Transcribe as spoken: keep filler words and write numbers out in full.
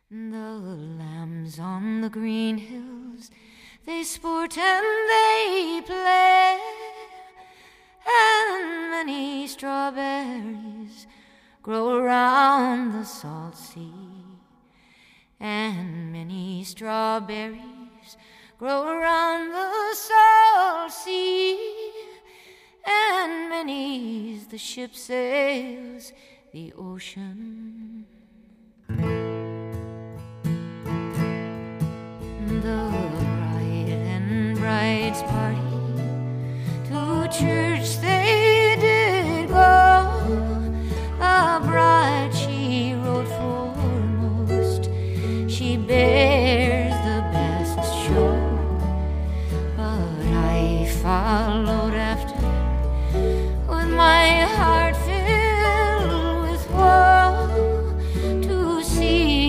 The lambs on the green hills, they sport and they play, and many strawberries grow around the salt sea, and many strawberries grow around the salt sea, and many's the ship sails the ocean. The bride and bride's party